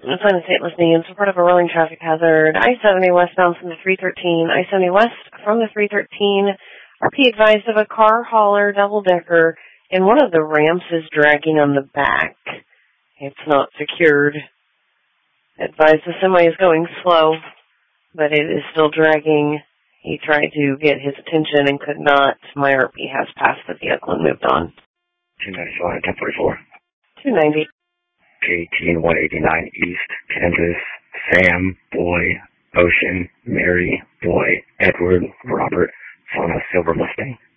Sign of St. Listening in support of a rolling traffic hazard. I-70 westbound from the 313. I-70 west from the 313. RP advised of a car hauler double-decker, and one of the ramps is dragging on the back. It's not secured. Advised the semi is going slow, but it is still dragging. He tried to get his attention and could not. My RP has passed the vehicle and moved on. 295, 1044. 290. KT 189 East, Kansas, Sam, Boy, Ocean, Mary, Boy, Edward, Robert, son of Silver Mustang.